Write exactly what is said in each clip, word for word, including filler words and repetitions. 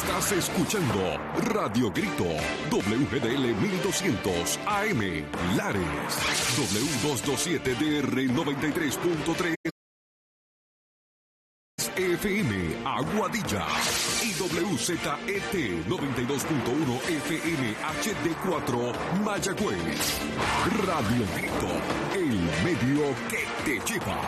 Estás escuchando Radio Grito, W G D L mil doscientos A M, Lares, W doscientos veintisiete D R noventa y tres punto tres F M, Aguadilla, y W Z E T noventa y dos punto uno F M H D cuatro, Mayagüez. Radio Grito, el medio que te lleva.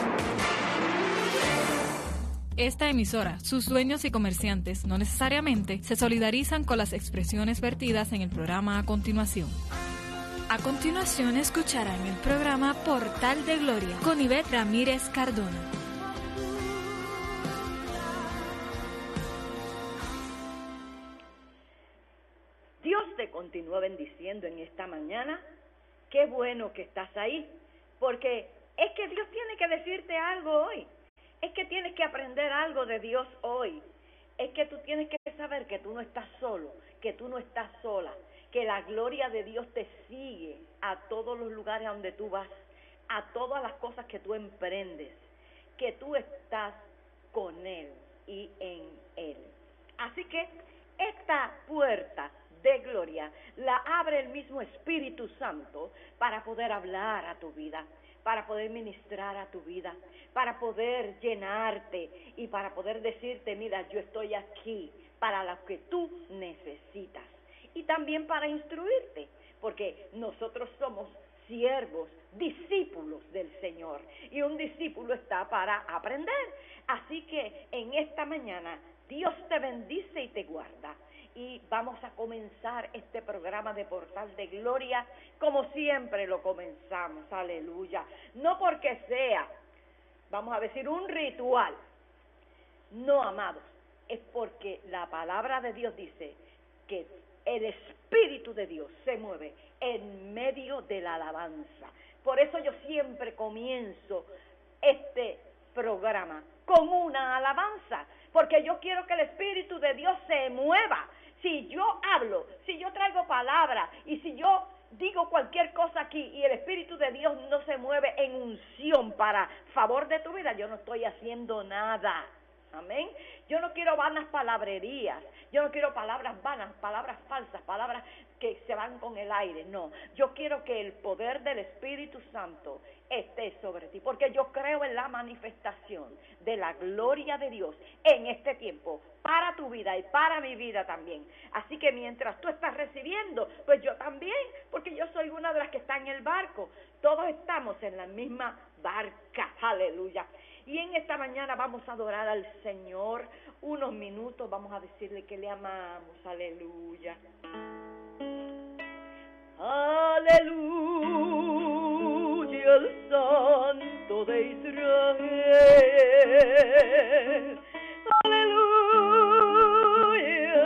Esta emisora, sus dueños y comerciantes no necesariamente se solidarizan con las expresiones vertidas en el programa a continuación. A continuación escucharán el programa Portal de Gloria con Ivette Ramírez Cardona. Dios te continúa bendiciendo en esta mañana. Qué bueno que estás ahí, porque es que Dios tiene que decirte algo hoy. Es que tienes que aprender algo de Dios hoy. Es que tú tienes que saber que tú no estás solo, que tú no estás sola, que la gloria de Dios te sigue a todos los lugares a donde tú vas, a todas las cosas que tú emprendes, que tú estás con Él y en Él. Así que esta puerta de gloria la abre el mismo Espíritu Santo para poder hablar a tu vida, para poder ministrar a tu vida, para poder llenarte y para poder decirte, mira, yo estoy aquí para lo que tú necesitas. Y también para instruirte, porque nosotros somos siervos, discípulos del Señor, y un discípulo está para aprender. Así que en esta mañana Dios te bendice y te guarda. Y vamos a comenzar este programa de Portal de Gloria como siempre lo comenzamos, aleluya. No porque sea, vamos a decir, un ritual, no, amados, es porque la palabra de Dios dice que el Espíritu de Dios se mueve en medio de la alabanza. Por eso yo siempre comienzo este programa con una alabanza, porque yo quiero que el Espíritu de Dios se mueva. Si yo hablo, si yo traigo palabra y si yo digo cualquier cosa aquí y el Espíritu de Dios no se mueve en unción para favor de tu vida, yo no estoy haciendo nada. Amén. Yo no quiero vanas palabrerías, yo no quiero palabras vanas, palabras falsas, palabras que se van con el aire. No, yo quiero que el poder del Espíritu Santo esté sobre ti, porque yo creo en la manifestación de la gloria de Dios en este tiempo, para tu vida y para mi vida también. Así que mientras tú estás recibiendo, pues yo también, porque yo soy una de las que está en el barco. Todos estamos en la misma barca, aleluya. Y en esta mañana vamos a adorar al Señor unos minutos, vamos a decirle que le amamos, aleluya. Aleluya, el Santo de Israel. Aleluya.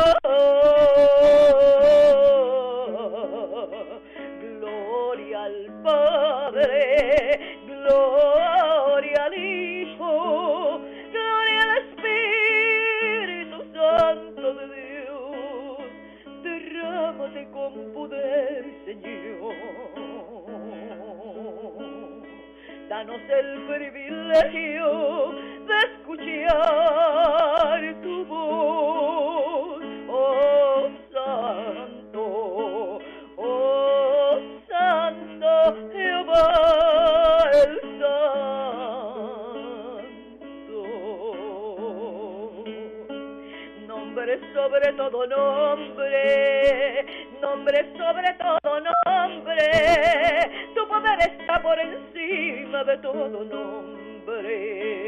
Gloria al Padre, gloria al Hijo, gloria al Espíritu Santo de Dios. Derrámate con poder, Señor. Danos el privilegio de escuchar tu voz, oh Santo, oh Santo Jehová el Santo. Nombre sobre todo nombre, nombre sobre todo nombre, tu poder está por encima de todo nombre.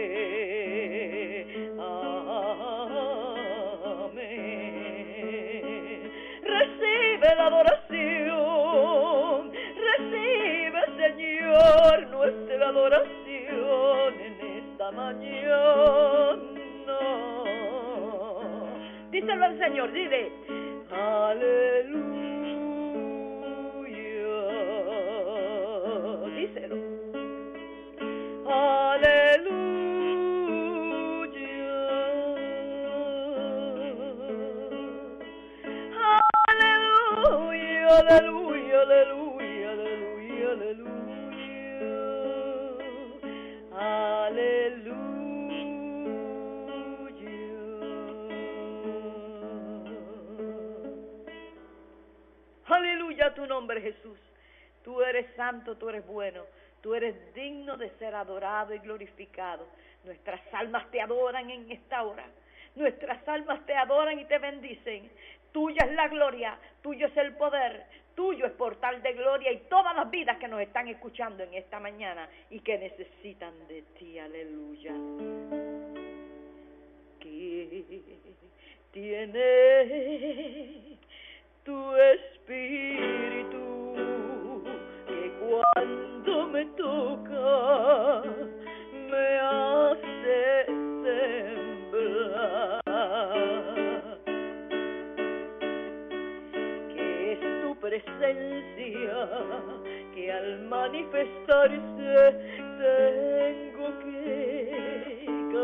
Amén. Recibe la adoración, recibe, Señor, nuestra adoración en esta mañana. Díselo al Señor, dile, aleluya. Díselo. Aleluya. Aleluya, aleluya, aleluya, aleluya, aleluya. Aleluya. Aleluya tu nombre, Jesús. Tú eres santo, tú eres bueno. Tú eres digno de ser adorado y glorificado. Nuestras almas te adoran en esta hora. Nuestras almas te adoran y te bendicen. Tuya es la gloria, tuyo es el poder, tuyo es portal de gloria y todas las vidas que nos están escuchando en esta mañana y que necesitan de ti, aleluya. ¿Qué tiene tu espíritu que cuando me toca me hace temblar? Que es tu presencia que al manifestarse tengo que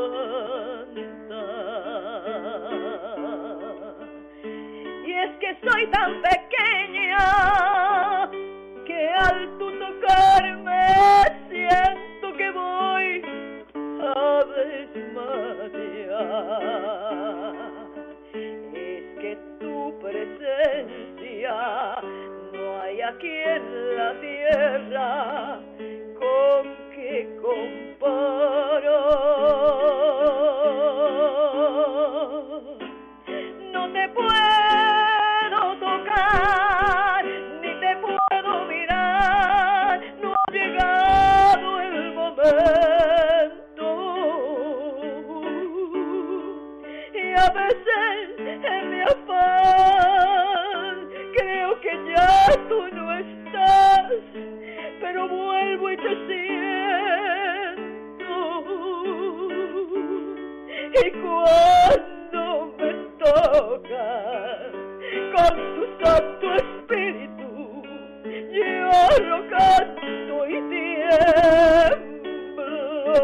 cantar. Y es que soy tan pequeña que al tu tocarme siento que voy a desmayar. Es que tu presencia no hay aquí en la tierra con que comparo. No te puedo tocar, ni te puedo mirar, no ha llegado el momento. Y a veces en mi afán creo que ya tú no estás, pero vuelvo y te siento. Y cuando me tocas con tu Santo Espíritu, yo lo canto y tiemblo.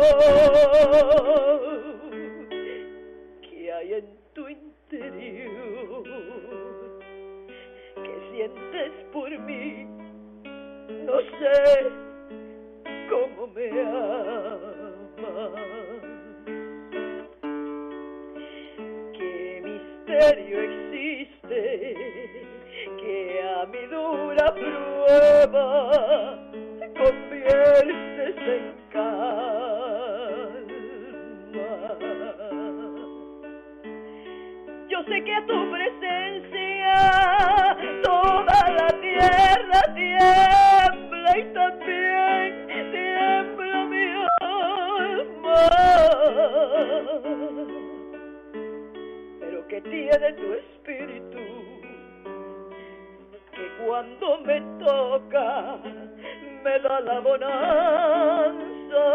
¿Qué hay en tu interior? ¿Qué sientes por mí? No sé cómo me amas. ¿Qué misterio existe que a mi dura prueba conviertes en calma? Yo sé que a tu presencia toda la tierra tiembla y también tiembla mi alma. Pero ¿qué tiene tu espíritu que cuando me toca me da la bonanza?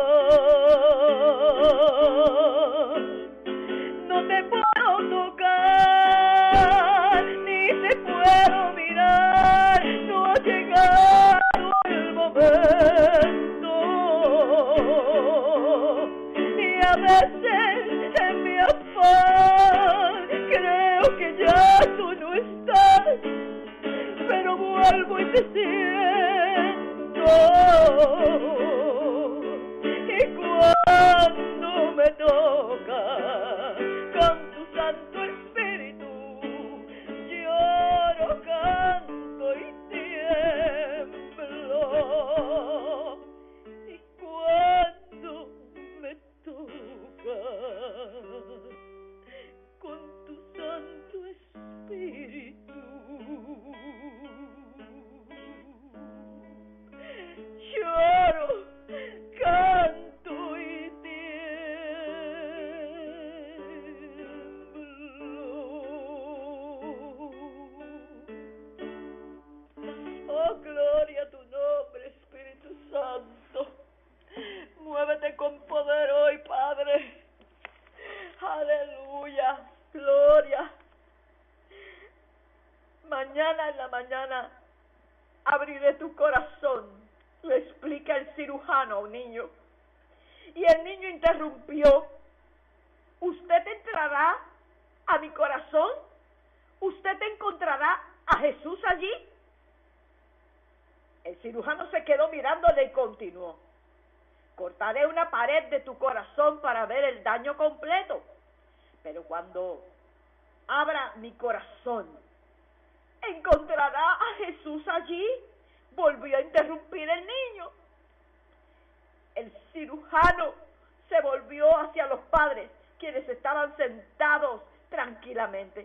No te puedo tocar, ni te puedo mirar, no ha llegado el momento. Y a veces en mi afán creo que ya tú no estás, pero vuelvo y te siento. Y cuando me toca con tu Santo Espíritu, lloro, canto y tiemblo. Y cuando me toca con tu Santo Espíritu, lloro, canto y tiemblo. Oh, gloria a tu nombre, Espíritu Santo. Muévete con poder hoy, Padre. Aleluya, gloria. Mañana en la mañana abriré tu corazón, le explica el cirujano a un niño. Y el niño interrumpió: ¿usted entrará a mi corazón? ¿Usted encontrará a Jesús allí? El cirujano se quedó mirándole y continuó: cortaré una pared de tu corazón para ver el daño completo, pero cuando abra mi corazón, ¿encontrará a Jesús volvió a interrumpir el niño. El cirujano se volvió hacia los padres, quienes estaban sentados tranquilamente.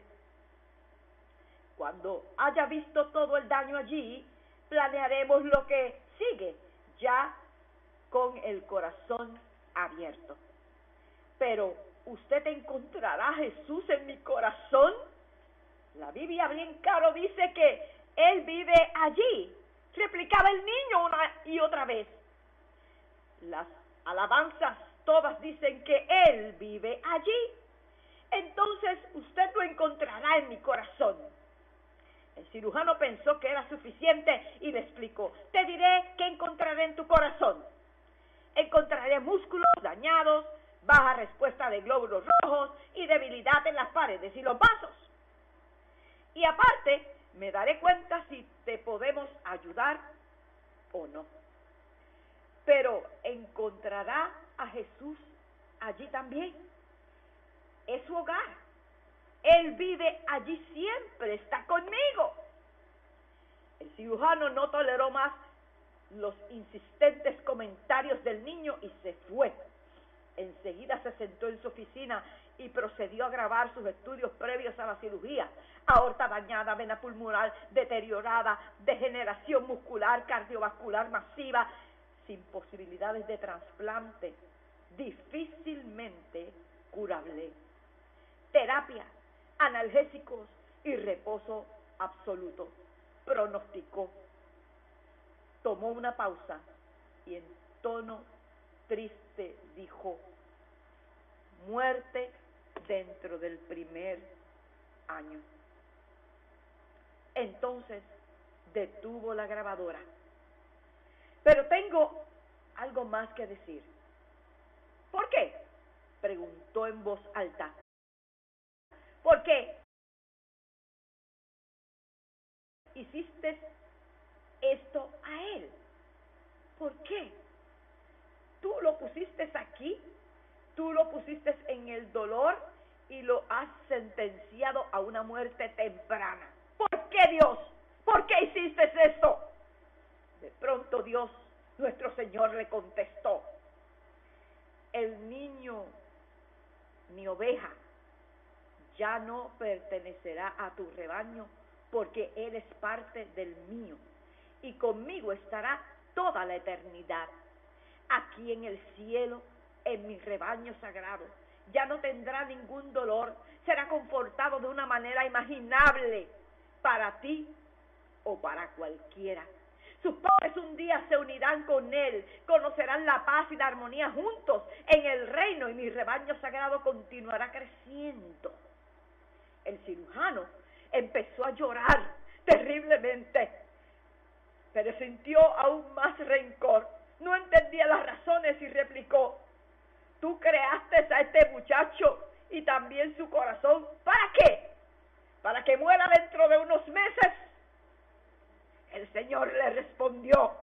Cuando haya visto todo el daño allí, planearemos lo que sigue, ya con el corazón abierto. Pero, ¿usted encontrará a Jesús en mi corazón? La Biblia bien claro dice que Él vive allí, replicaba el niño una y otra vez. Las alabanzas todas dicen que Él vive allí. Entonces usted lo encontrará en mi corazón. El cirujano pensó que era suficiente y le explicó: te diré que encontraré en tu corazón. Encontraré músculos dañados, baja respuesta de glóbulos rojos y debilidad en las paredes y los vasos. Y aparte, me daré cuenta si te podemos ayudar o no. Pero encontrará a Jesús allí también. Es su hogar. Él vive allí siempre, está conmigo. El cirujano no toleró más los insistentes comentarios del niño y se fue. Enseguida se sentó en su oficina y procedió a grabar sus estudios previos a la cirugía: aorta dañada, vena pulmonar deteriorada, degeneración muscular, cardiovascular masiva, sin posibilidades de trasplante, difícilmente curable. Terapia, analgésicos y reposo absoluto, pronosticó. Tomó una pausa y en tono triste dijo: muerte dentro del primer año. Entonces detuvo la grabadora. Pero tengo algo más que decir. ¿Por qué?, preguntó en voz alta. ¿Por qué hiciste esto a él? ¿Por qué? Tú lo pusiste aquí, tú lo pusiste en el dolor y lo has sentenciado a una muerte temprana. ¿Por qué, Dios? ¿Por qué hiciste esto? De pronto Dios, nuestro Señor, le contestó: el niño, mi oveja, ya no pertenecerá a tu rebaño, porque él es parte del mío, y conmigo estará toda la eternidad. Aquí en el cielo, en mi rebaño sagrado, ya no tendrá ningún dolor, será confortado de una manera imaginable para ti o para cualquiera. Sus padres un día se unirán con él, conocerán la paz y la armonía juntos en el reino, y mi rebaño sagrado continuará creciendo. El cirujano empezó a llorar terriblemente, pero sintió aún más rencor. No entendía las razones y replicó: tú creaste a este muchacho y también su corazón. ¿Para qué? ¿Para que muera dentro de unos meses? El Señor le respondió: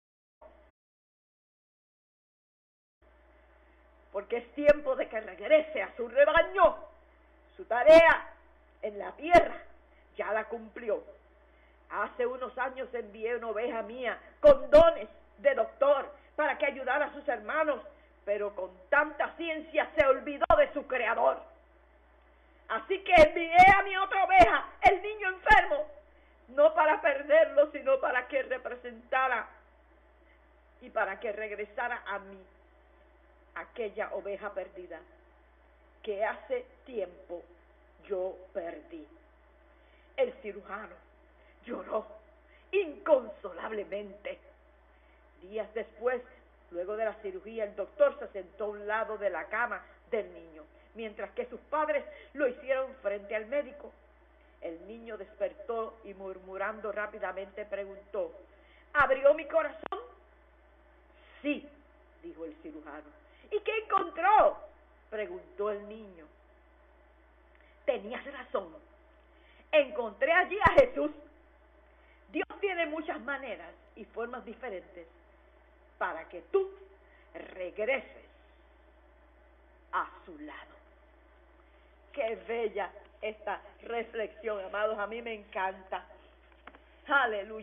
porque es tiempo de que regrese a su rebaño. Su tarea en la tierra ya la cumplió. Hace unos años envié una oveja mía con dones de doctor para que ayudara a sus hermanos, pero con tanta ciencia se olvidó de su creador. Así que envié a mi otra oveja, el niño enfermo, no para perderlo, sino para que representara y para que regresara a mí aquella oveja perdida que hace tiempo yo perdí. El cirujano lloró inconsolablemente. Días después, luego de la cirugía, el doctor se sentó a un lado de la cama del niño, mientras que sus padres lo hicieron frente al médico. El niño despertó y, murmurando rápidamente, preguntó: ¿abrió mi corazón? Sí, dijo el cirujano. ¿Y qué encontró?, preguntó el niño. Tenías razón. Encontré allí a Jesús. Dios tiene muchas maneras y formas diferentes para que tú regreses a su lado. Qué bella esta reflexión, amados. A mí me encanta. Aleluya.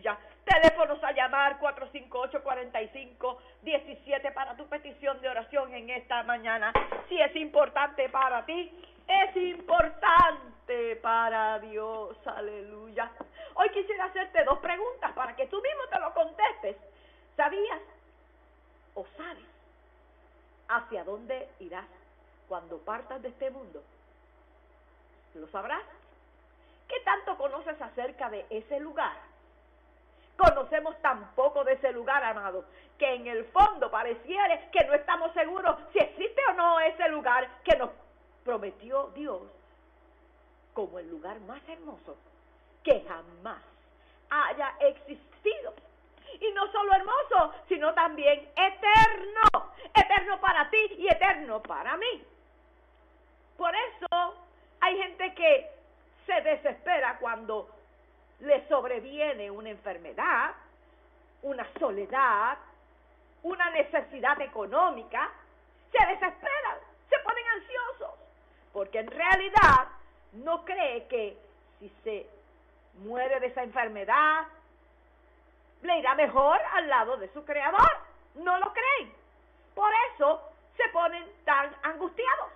Teléfonos a llamar cuatro cinco ocho, cuatro cinco uno siete para tu petición de oración en esta mañana. Si es importante para ti, es importante para Dios. Aleluya. Hoy quisiera hacerte dos preguntas para que tú mismo te lo contestes. ¿Sabías o sabes hacia dónde irás cuando partas de este mundo? ¿Lo sabrás? ¿Qué tanto conoces acerca de ese lugar? Conocemos tan poco de ese lugar, amado, que en el fondo pareciera que no estamos seguros si existe o no ese lugar que nos prometió Dios como el lugar más hermoso que jamás haya existido. Y no solo hermoso, sino también eterno, eterno para ti y eterno para mí. Por eso hay gente que se desespera cuando le sobreviene una enfermedad, una soledad, una necesidad económica. Se desesperan, se ponen ansiosos, porque en realidad no cree que si se muere de esa enfermedad, le irá mejor al lado de su Creador. No lo creen. Por eso se ponen tan angustiados.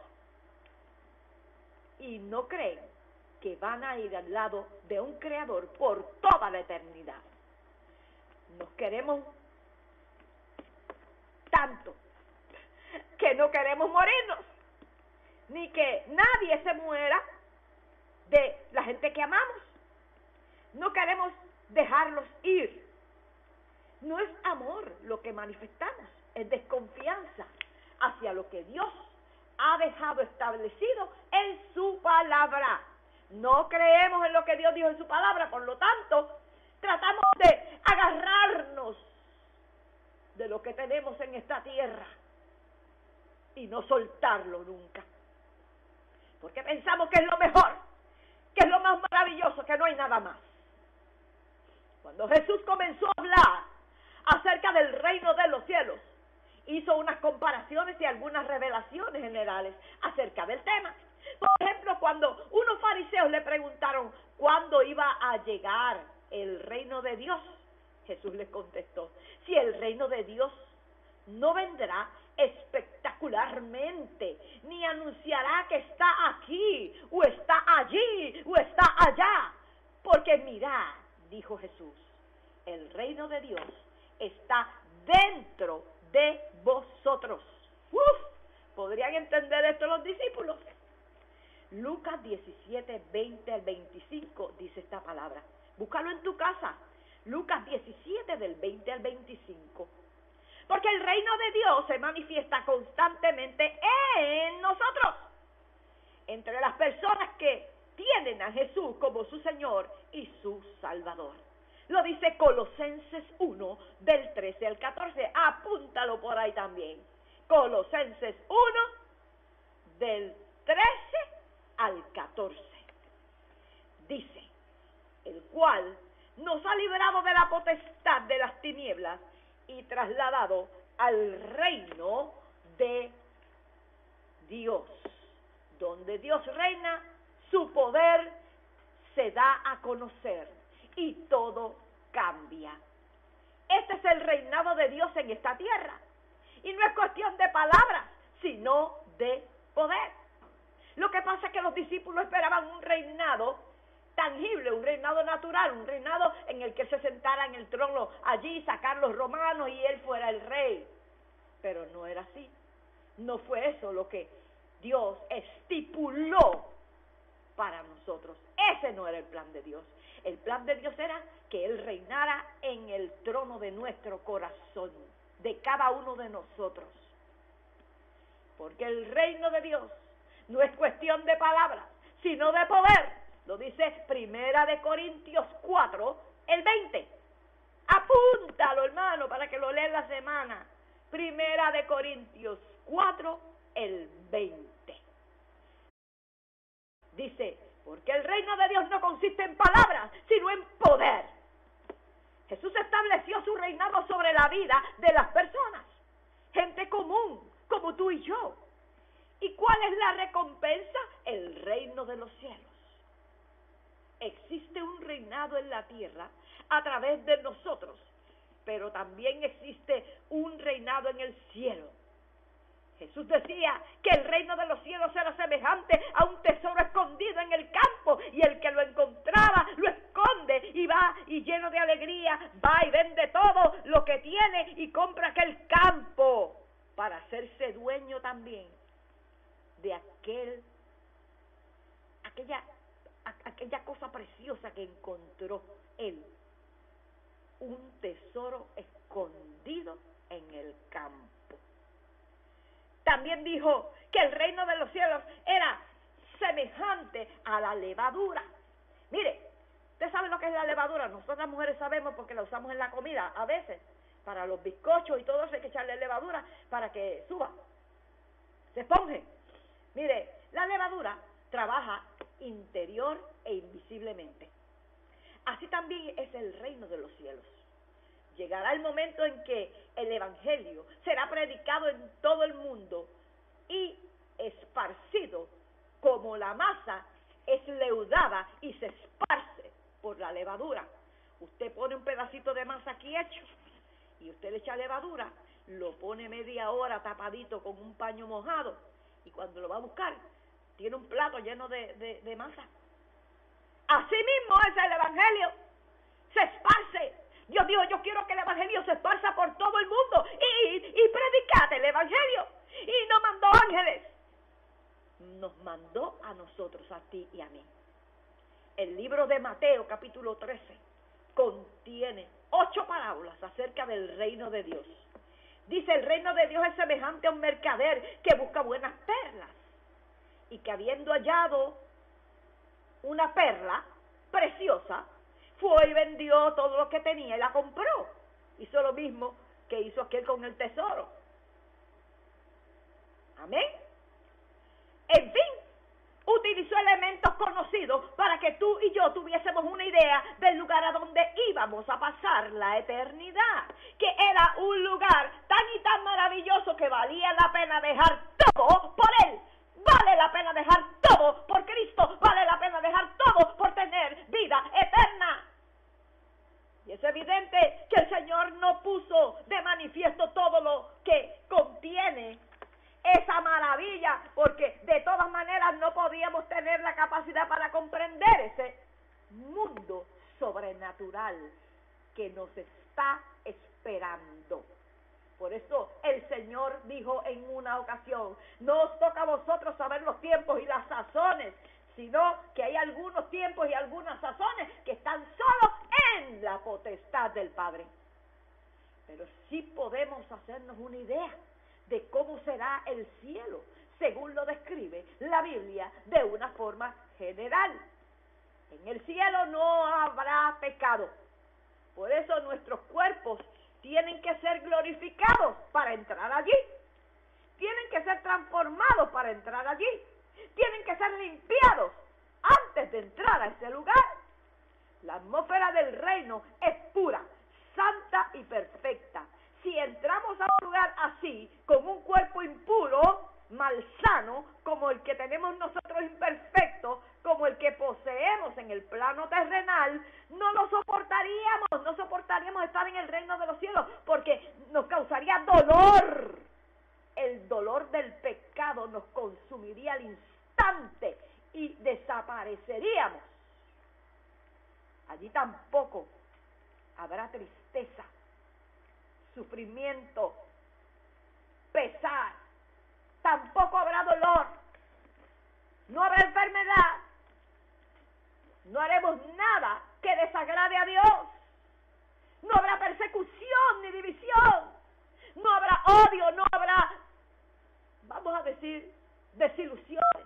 Y no creen que van a ir al lado de un Creador por toda la eternidad. Nos queremos tanto que no queremos morirnos, ni que nadie se muera de la gente que amamos. No queremos dejarlos ir. No es amor lo que manifestamos, es desconfianza hacia lo que Dios ha dejado establecido en su palabra. No creemos en lo que Dios dijo en su palabra, por lo tanto, tratamos de agarrarnos de lo que tenemos en esta tierra y no soltarlo nunca. Porque pensamos que es lo mejor, que es lo más maravilloso, que no hay nada más. Cuando Jesús comenzó a hablar acerca del reino de los cielos, hizo unas comparaciones y algunas revelaciones generales acerca del tema. Por ejemplo, cuando unos fariseos le preguntaron cuándo iba a llegar el reino de Dios, Jesús les contestó: si el reino de Dios no vendrá espectacularmente, ni anunciará que está aquí, o está allí, o está allá, porque mirad, dijo Jesús, el reino de Dios está dentro de vosotros. Uf, ¿podrían entender esto los discípulos? Lucas diecisiete, veinte al veinticinco dice esta palabra. Búscalo en tu casa. Lucas diecisiete del veinte al veinticinco. Porque el reino de Dios se manifiesta constantemente en nosotros, entre las personas que tienen a Jesús como su Señor y su Salvador. Lo dice Colosenses uno, del trece al catorce. Apúntalo por ahí también. Colosenses uno, del trece al catorce. Dice: el cual nos ha librado de la potestad de las tinieblas y trasladado al reino de Dios. Donde Dios reina, su poder se da a conocer y todo cambia. Este es el reinado de Dios en esta tierra. Y no es cuestión de palabras, sino de poder. Lo que pasa es que los discípulos esperaban un reinado tangible, un reinado natural, un reinado en el que se sentara en el trono allí, sacar los romanos y él fuera el rey. Pero no era así. No fue eso lo que Dios estipuló para nosotros. Ese no era el plan de Dios. El plan de Dios era que Él reinara en el trono de nuestro corazón, de cada uno de nosotros. Porque el reino de Dios no es cuestión de palabras, sino de poder. Lo dice Primera de Corintios cuatro, el veinte. Apúntalo, hermano, para que lo leas la semana. Primera de Corintios cuatro, el veinte. Dice: porque el reino de Dios no consiste en palabras, sino en poder. Jesús estableció su reinado sobre la vida de las personas, gente común, como tú y yo. ¿Y cuál es la recompensa? El reino de los cielos. Existe un reinado en la tierra a través de nosotros, pero también existe un reinado en el cielo. Jesús decía que el reino de los cielos era semejante a un tesoro escondido en el campo, y el que lo encontraba lo esconde y va, y lleno de alegría va y vende todo lo que tiene y compra aquel campo para hacerse dueño también de aquel aquella aquella cosa preciosa que encontró él, un tesoro escondido en el campo. También dijo que el reino de los cielos era semejante a la levadura. Mire, ¿usted sabe lo que es la levadura? Nosotras las mujeres sabemos porque la usamos en la comida a veces. Para los bizcochos y todo eso hay que echarle levadura para que suba, se esponje. Mire, la levadura trabaja interior e invisiblemente. Así también es el reino de los cielos. Llegará el momento en que el evangelio será predicado en todo el mundo y esparcido como la masa es leudada y se esparce por la levadura. Usted pone un pedacito de masa aquí hecho y usted le echa levadura, lo pone media hora tapadito con un paño mojado, y cuando lo va a buscar tiene un plato lleno de, de, de masa. Así mismo es el evangelio, se esparce. Dios dijo, yo quiero que el evangelio se esparza por todo el mundo, y, y predicate el evangelio. Y no mandó ángeles, nos mandó a nosotros, a ti y a mí. El libro de Mateo, capítulo trece, contiene ocho parábolas acerca del reino de Dios. Dice, el reino de Dios es semejante a un mercader que busca buenas perlas, y que habiendo hallado una perla preciosa, fue y vendió todo lo que tenía y la compró. Hizo lo mismo que hizo aquel con el tesoro. Amén. En fin, utilizó elementos conocidos para que tú y yo tuviésemos una idea del lugar a donde íbamos a pasar la eternidad, que era un lugar tan y tan maravilloso que valía la pena dejar todo por él. Vale la pena dejar todo por Cristo, vale la pena dejar todo por tener vida eterna. Y es evidente que el Señor no puso de manifiesto todo lo que contiene esa maravilla, porque de todas maneras no podíamos tener la capacidad para comprender ese mundo sobrenatural que nos está esperando. Por eso el Señor dijo en una ocasión, no os toca a vosotros saber los tiempos y las sazones, sino que hay algunos tiempos y algunas sazones que están solo en la potestad del Padre. Pero sí podemos hacernos una idea de cómo será el cielo, según lo describe la Biblia de una forma general. En el cielo no habrá pecado. Por eso nuestros cuerpos tienen que ser glorificados para entrar allí. Tienen que ser transformados para entrar allí. Tienen que ser limpiados antes de entrar a ese lugar. La atmósfera del reino es pura, santa y perfecta. Si entramos a un lugar así, con un cuerpo impuro, malsano, como el que tenemos nosotros imperfecto, como el que poseemos en el plano terrenal, no lo soportaríamos, no soportaríamos estar en el reino de los cielos, porque nos causaría dolor. El dolor del pecado nos consumiría al instante y desapareceríamos. Allí tampoco habrá tristeza, sufrimiento, pesar, tampoco habrá dolor, no habrá enfermedad, no haremos nada que desagrade a Dios, no habrá persecución ni división, no habrá odio, no habrá, vamos a decir, desilusiones,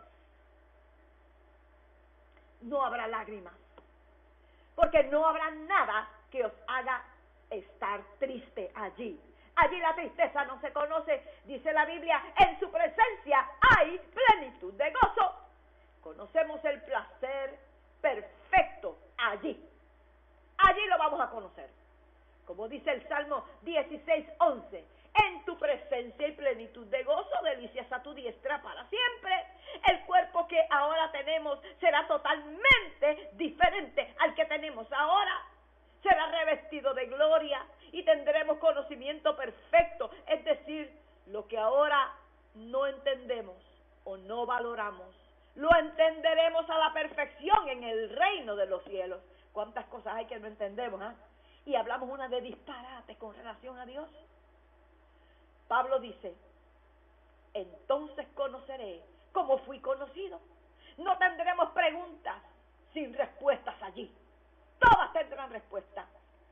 no habrá lágrimas, porque no habrá nada que os haga estar triste allí. Allí la tristeza no se conoce, dice la Biblia, en su presencia hay plenitud de gozo. Conocemos el placer perfecto allí. Allí lo vamos a conocer. Como dice el Salmo dieciséis once, en tu presencia hay plenitud de gozo, delicias a tu diestra para siempre. El cuerpo que ahora tenemos será totalmente diferente al que tenemos ahora. será revestido de gloria y tendremos conocimiento perfecto, es decir, lo que ahora no entendemos o no valoramos, lo entenderemos a la perfección en el reino de los cielos. ¿Cuántas cosas hay que no entendemos? ¿eh? Y hablamos una de disparate con relación a Dios. Pablo dice, entonces conoceré como fui conocido. No tendremos preguntas sin respuestas allí. Todas tendrán respuesta.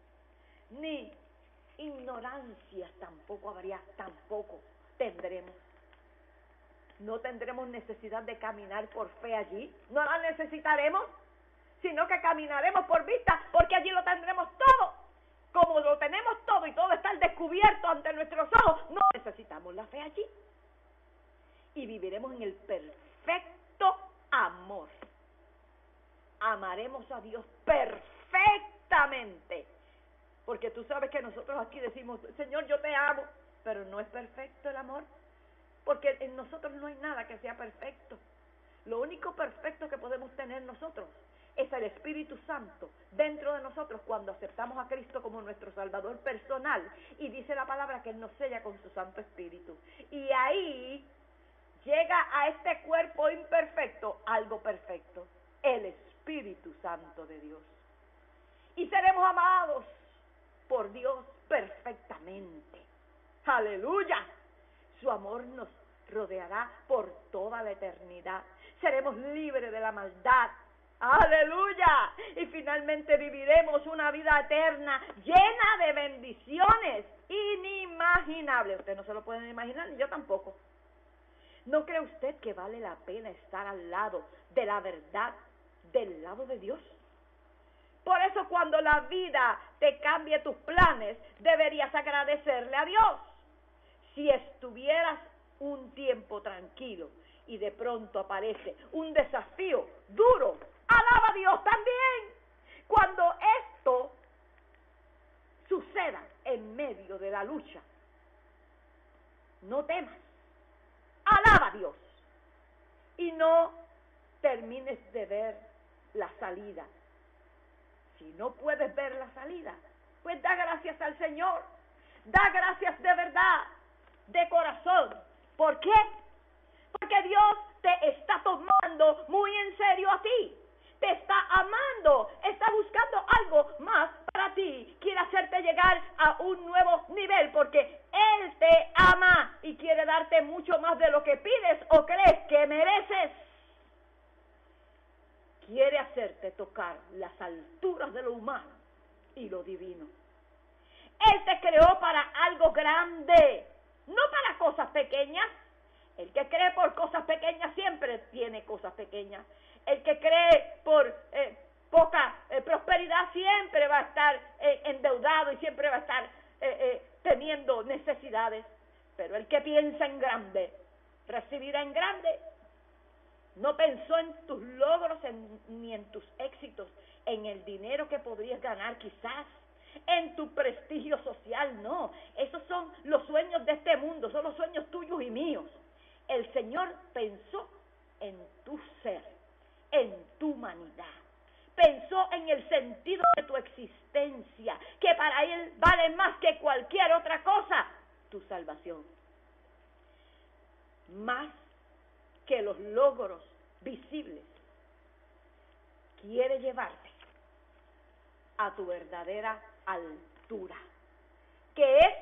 Ni ignorancias tampoco habría, tampoco tendremos. No tendremos necesidad de caminar por fe allí. No la necesitaremos, sino que caminaremos por vista, porque allí lo tendremos todo. Como lo tenemos todo y todo está al descubierto ante nuestros ojos, no necesitamos la fe allí. Y viviremos en el perfecto amor. Amaremos a Dios perfectamente. Porque tú sabes que nosotros aquí decimos, Señor, yo te amo, pero no es perfecto el amor. Porque en nosotros no hay nada que sea perfecto. Lo único perfecto que podemos tener nosotros es el Espíritu Santo dentro de nosotros cuando aceptamos a Cristo como nuestro Salvador personal. Y dice la palabra que Él nos sella con su Santo Espíritu. Y ahí llega a este cuerpo imperfecto algo perfecto, el Espíritu Santo de Dios. Y seremos amados por Dios perfectamente. ¡Aleluya! Su amor nos rodeará por toda la eternidad. Seremos libres de la maldad. ¡Aleluya! Y finalmente viviremos una vida eterna llena de bendiciones inimaginables. Usted no se lo pueden imaginar, ni yo tampoco. ¿No cree usted que vale la pena estar al lado de la verdad, del lado de Dios? Por eso cuando la vida te cambie tus planes, deberías agradecerle a Dios. Si estuvieras un tiempo tranquilo y de pronto aparece un desafío duro, alaba a Dios también. Cuando esto suceda en medio de la lucha, no temas, alaba a Dios y no termines de ver la salida. Si no puedes ver la salida, pues da gracias al Señor, da gracias de verdad, de corazón. ¿Por qué? Porque Dios te está tomando muy en serio a ti, te está amando, está buscando algo más para ti, quiere hacerte llegar a un nuevo nivel, porque Él te ama y quiere darte mucho más de lo que pides o crees que mereces. Quiere hacerte tocar las alturas de lo humano y lo divino. Él te creó para algo grande, no para cosas pequeñas. El que cree por cosas pequeñas siempre tiene cosas pequeñas. El que cree por eh, poca eh, prosperidad siempre va a estar eh, endeudado y siempre va a estar eh, eh, teniendo necesidades. Pero el que piensa en grande, recibirá en grande. No pensó en tus logros en, ni en tus éxitos, en el dinero que podrías ganar quizás, en tu prestigio social, no. Esos son los sueños de este mundo, son los sueños tuyos y míos. El Señor pensó en tu ser, en tu humanidad. Pensó en el sentido de tu existencia, que para Él vale más que cualquier otra cosa, tu salvación. Más que los logros visibles, quiere llevarte a tu verdadera altura, que es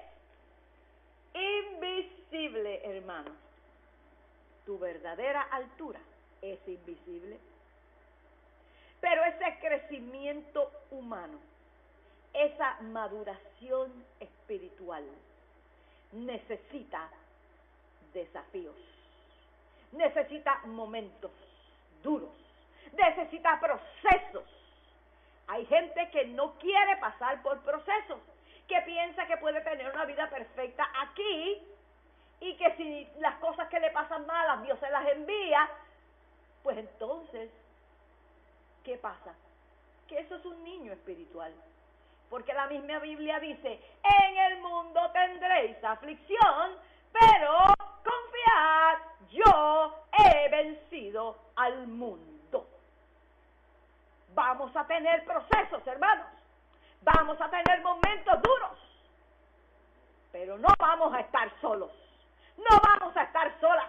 invisible, hermano. Tu verdadera altura es invisible. Pero ese crecimiento humano, esa maduración espiritual, necesita desafíos, necesita momentos duros, necesita procesos. Hay gente que no quiere pasar por procesos, que piensa que puede tener una vida perfecta aquí y que si las cosas que le pasan malas Dios se las envía, pues entonces, ¿qué pasa? Que eso es un niño espiritual. Porque la misma Biblia dice, en el mundo tendréis aflicción, pero confiad, yo he vencido al mundo. Vamos a tener procesos, hermanos. Vamos vamos a tener momentos duros, pero no vamos a estar solos, no vamos a estar solas.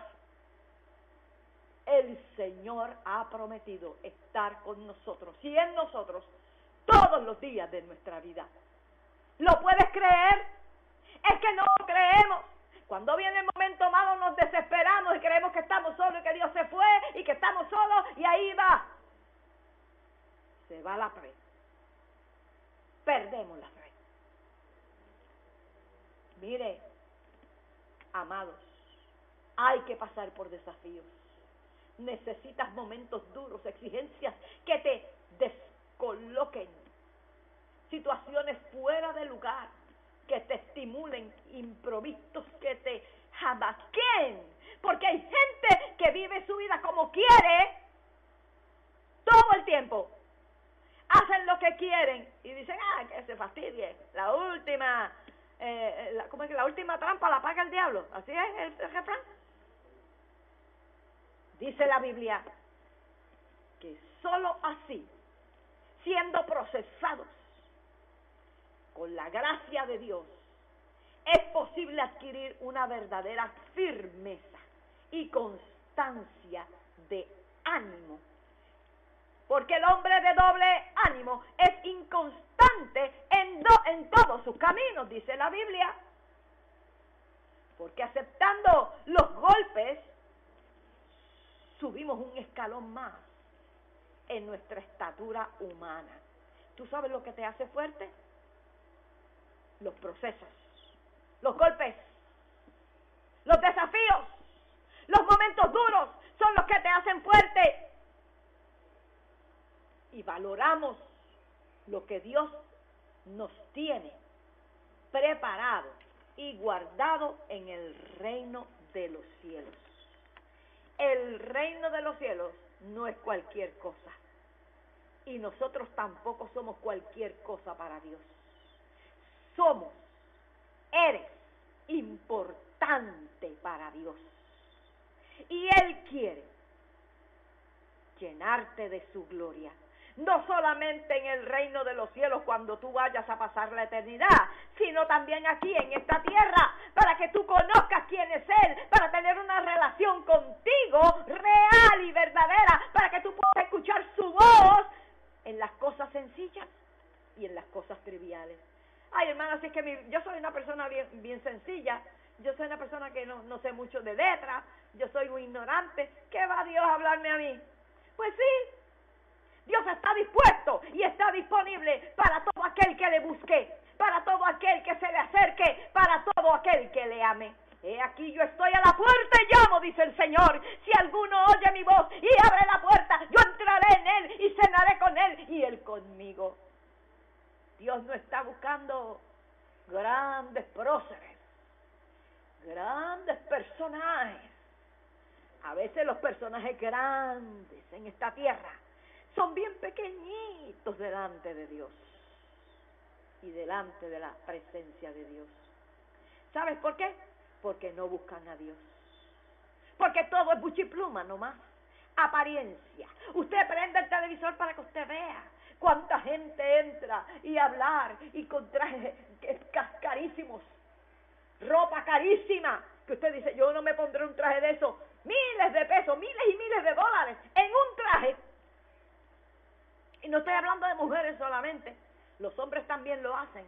El Señor ha prometido estar con nosotros y en nosotros todos los días de nuestra vida. ¿Lo puedes creer? Es que no lo creemos. Cuando viene el momento malo nos desesperamos y creemos que estamos solos y que Dios se fue y que estamos solos y ahí va. Se va la fe. Perdemos la fe. Mire, amados, hay que pasar por desafíos. Necesitas momentos duros, exigencias que te descoloquen, situaciones fuera de lugar, que te estimulen, improvisos que te jabaquen, porque hay gente que vive su vida como quiere todo el tiempo. Hacen lo que quieren y dicen, ah, que se fastidie, la última, eh, la, ¿cómo es que la última trampa la paga el diablo? ¿Así es el, el refrán? Dice la Biblia que solo así, siendo procesados con la gracia de Dios, es posible adquirir una verdadera firmeza y constancia de ánimo. Porque el hombre de doble ánimo es inconstante en, do, en todos sus caminos, dice la Biblia. Porque aceptando los golpes, subimos un escalón más en nuestra estatura humana. ¿Tú sabes lo que te hace fuerte? Los procesos, los golpes, los desafíos, los momentos duros son los que te hacen fuerte. Y valoramos lo que Dios nos tiene preparado y guardado en el reino de los cielos. El reino de los cielos no es cualquier cosa. Y nosotros tampoco somos cualquier cosa para Dios. Somos, eres importante para Dios. Y Él quiere llenarte de su gloria. No solamente en el reino de los cielos cuando tú vayas a pasar la eternidad, sino también aquí en esta tierra, para que tú conozcas quién es Él, para tener una relación contigo real y verdadera, para que tú puedas escuchar su voz en las cosas sencillas y en las cosas triviales. Ay, hermano, así es que mi, yo soy una persona bien, bien sencilla, yo soy una persona que no, no sé mucho de letras, yo soy un ignorante, ¿qué va Dios a hablarme a mí? Pues sí, Dios está dispuesto y está disponible para todo aquel que le busque, para todo aquel que se le acerque, para todo aquel que le ame. He aquí yo estoy a la puerta y llamo, dice el Señor. Si alguno oye mi voz y abre la puerta, yo entraré en él y cenaré con él y él conmigo. Dios no está buscando grandes próceres, grandes personajes. A veces los personajes grandes en esta tierra son bien pequeñitos delante de Dios y delante de la presencia de Dios. ¿Sabes por qué? Porque no buscan a Dios. Porque todo es buchipluma nomás, apariencia. Usted prende el televisor para que usted vea cuánta gente entra y hablar y con trajes carísimos, ropa carísima, que usted dice, yo no me pondré un traje de eso, miles de pesos, miles y miles de dólares en un traje. Y no estoy hablando de mujeres solamente, los hombres también lo hacen.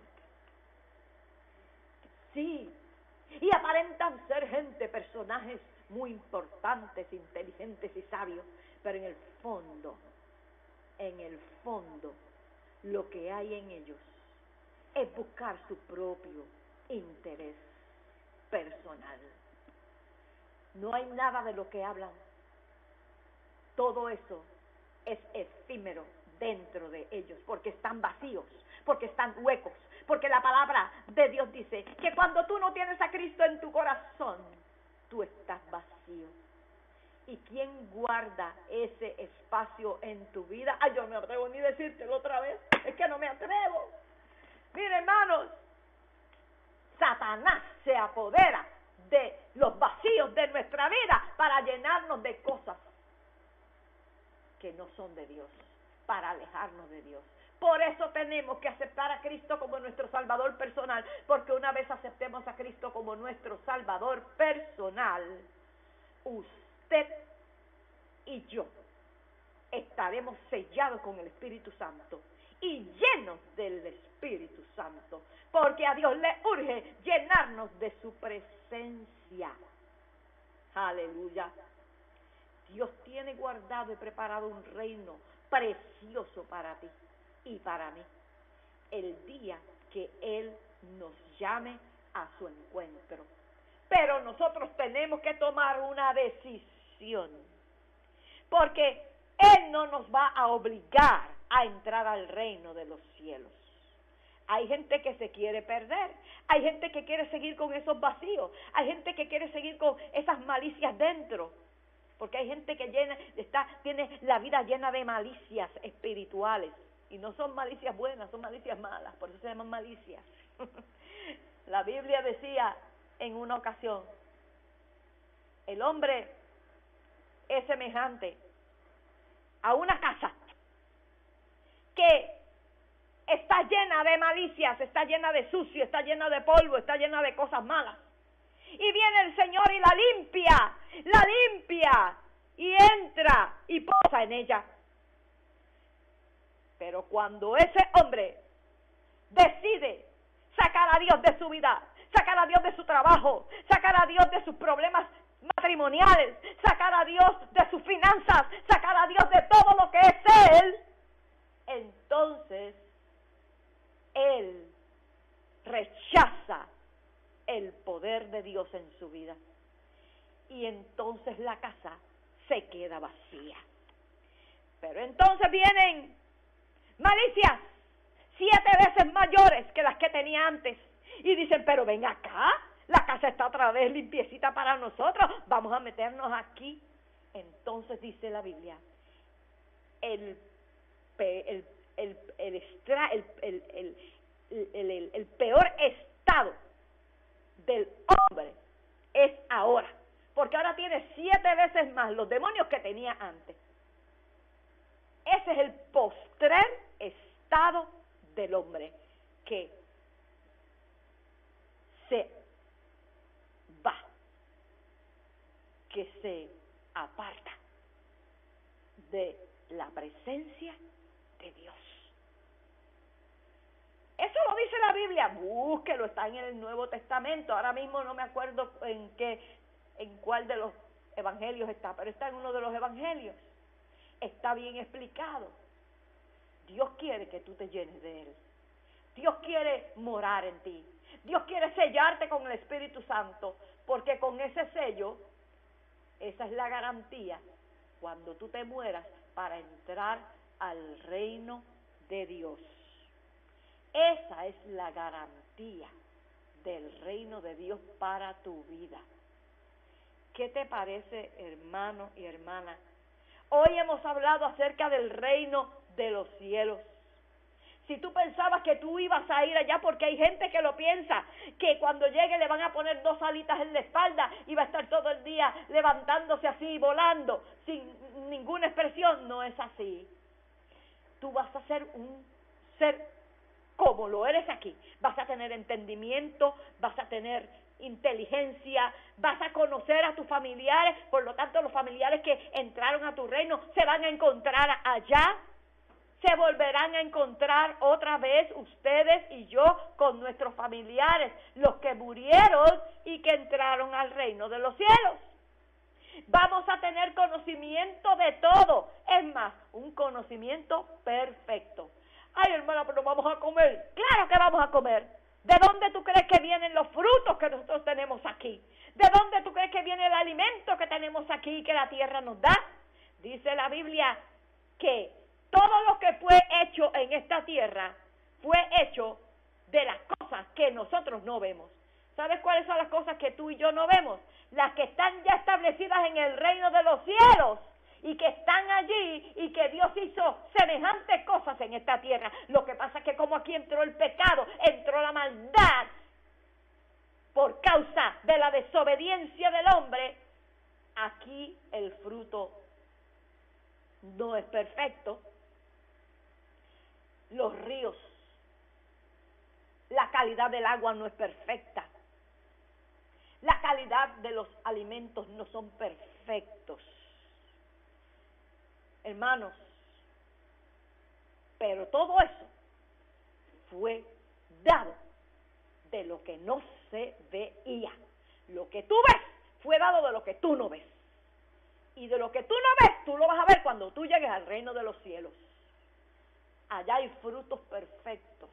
Sí, y aparentan ser gente, personajes muy importantes, inteligentes y sabios, pero en el fondo, en el fondo, lo que hay en ellos es buscar su propio interés personal. No hay nada de lo que hablan. Todo eso es efímero dentro de ellos, porque están vacíos, porque están huecos, porque la palabra de Dios dice que cuando tú no tienes a Cristo en tu corazón, tú estás vacío. ¿Y quién guarda ese espacio en tu vida? Ay, yo no me atrevo ni decírtelo otra vez, es que no me atrevo. Miren, hermanos, Satanás se apodera de los vacíos de nuestra vida para llenarnos de cosas que no son de Dios, para alejarnos de Dios. Por eso tenemos que aceptar a Cristo como nuestro Salvador personal, porque una vez aceptemos a Cristo como nuestro Salvador personal, usted y yo estaremos sellados con el Espíritu Santo y llenos del Espíritu Santo, porque a Dios le urge llenarnos de su presencia. Aleluya. Dios tiene guardado y preparado un reino precioso para ti y para mí, el día que Él nos llame a su encuentro. Pero nosotros tenemos que tomar una decisión, porque Él no nos va a obligar a entrar al reino de los cielos. Hay gente que se quiere perder, hay gente que quiere seguir con esos vacíos, hay gente que quiere seguir con esas malicias dentro, porque hay gente que llena, está, tiene la vida llena de malicias espirituales, y no son malicias buenas, son malicias malas, por eso se llaman malicias. La Biblia decía en una ocasión, el hombre es semejante a una casa que está llena de malicias, está llena de sucio, está llena de polvo, está llena de cosas malas. Y viene el Señor y la limpia, la limpia, y entra y posa en ella. Pero cuando ese hombre decide sacar a Dios de su vida, sacar a Dios de su trabajo, sacar a Dios de sus problemas matrimoniales, sacar a Dios de sus finanzas, sacar a Dios de todo lo que es Él, entonces Él rechaza el poder de Dios en su vida. Y entonces la casa se queda vacía. Pero entonces vienen malicias siete veces mayores que las que tenía antes. Y dicen, pero ven acá, la casa está otra vez limpiecita para nosotros, vamos a meternos aquí. Entonces dice la Biblia, el, el, el, el, extra, el, el, el, el, el, el peor estado del hombre es ahora, porque ahora tiene siete veces más los demonios que tenía antes. Ese es el postrer estado del hombre, que se va, que se aparta de la presencia de Dios. Eso lo dice la Biblia, búsquelo, está en el Nuevo Testamento. Ahora mismo no me acuerdo en qué, en cuál de los evangelios está, pero está en uno de los evangelios. Está bien explicado. Dios quiere que tú te llenes de Él. Dios quiere morar en ti. Dios quiere sellarte con el Espíritu Santo, porque con ese sello, esa es la garantía cuando tú te mueras para entrar al reino de Dios. Esa es la garantía del reino de Dios para tu vida. ¿Qué te parece, hermano y hermana? Hoy hemos hablado acerca del reino de los cielos. Si tú pensabas que tú ibas a ir allá, porque hay gente que lo piensa, que cuando llegue le van a poner dos alitas en la espalda y va a estar todo el día levantándose así, volando, sin ninguna expresión, no es así. Tú vas a ser un ser como lo eres aquí. Vas a tener entendimiento, vas a tener inteligencia, vas a conocer a tus familiares, por lo tanto los familiares que entraron a tu reino se van a encontrar allá. Se volverán a encontrar otra vez ustedes y yo con nuestros familiares, los que murieron y que entraron al reino de los cielos. Vamos a tener conocimiento de todo, es más, un conocimiento perfecto. Ay, hermana, pero vamos a comer. Claro que vamos a comer. ¿De dónde tú crees que vienen los frutos que nosotros tenemos aquí? ¿De dónde tú crees que viene el alimento que tenemos aquí y que la tierra nos da? Dice la Biblia que todo lo que fue hecho en esta tierra fue hecho de las cosas que nosotros no vemos. ¿Sabes cuáles son las cosas que tú y yo no vemos? Las que están ya establecidas en el reino de los cielos y que están allí y que Dios hizo semejantes cosas en esta tierra. Lo que pasa es que como aquí entró el pecado, entró la maldad por causa de la desobediencia del hombre, aquí el fruto no es perfecto. los ríos. La calidad del agua no es perfecta. La calidad de los alimentos no son perfectos. Hermanos, pero todo eso fue dado de lo que no se veía. Lo que tú ves fue dado de lo que tú no ves. Y de lo que tú no ves, tú lo vas a ver cuando tú llegues al reino de los cielos. Allá hay frutos perfectos.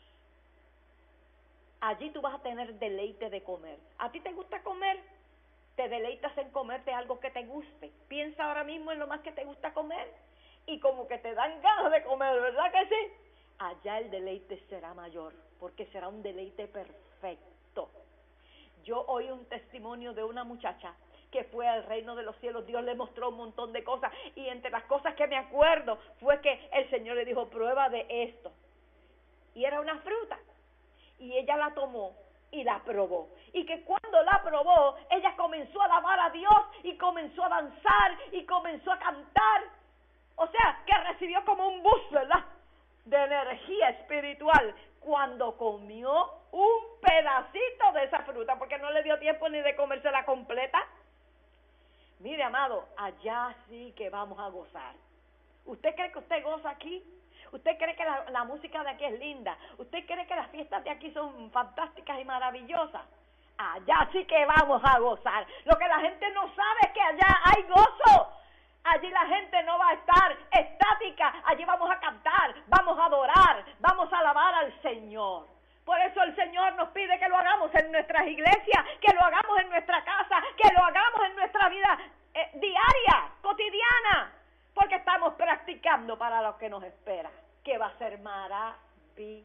Allí tú vas a tener deleite de comer. ¿A ti te gusta comer? Te deleitas en comerte algo que te guste. Piensa ahora mismo en lo más que te gusta comer y como que te dan ganas de comer, ¿verdad que sí? Allá el deleite será mayor, porque será un deleite perfecto. Yo oí un testimonio de una muchacha que fue al reino de los cielos. Dios le mostró un montón de cosas y entre las cosas que me acuerdo fue que el Señor le dijo, prueba de esto. Y era una fruta. Y ella la tomó y la probó. Y que cuando la probó, ella comenzó a alabar a Dios y comenzó a danzar y comenzó a cantar. O sea, que recibió como un boost, ¿verdad?, de energía espiritual cuando comió un pedacito de esa fruta, porque no le dio tiempo ni de comérsela completa. Mire, amado, allá sí que vamos a gozar. ¿Usted cree que usted goza aquí? ¿Usted cree que la, la música de aquí es linda? ¿Usted cree que las fiestas de aquí son fantásticas y maravillosas? Allá sí que vamos a gozar. Lo que la gente no sabe es que allá hay gozo. Allí la gente no va a estar estática. Allí vamos a cantar, vamos a adorar, vamos a alabar al Señor. Por eso el Señor nos pide que lo hagamos en nuestras iglesias, que lo hagamos en nuestra casa, que lo hagamos en nuestra vida eh, diaria, cotidiana. Porque estamos practicando para lo que nos espera, que va a ser maravilloso.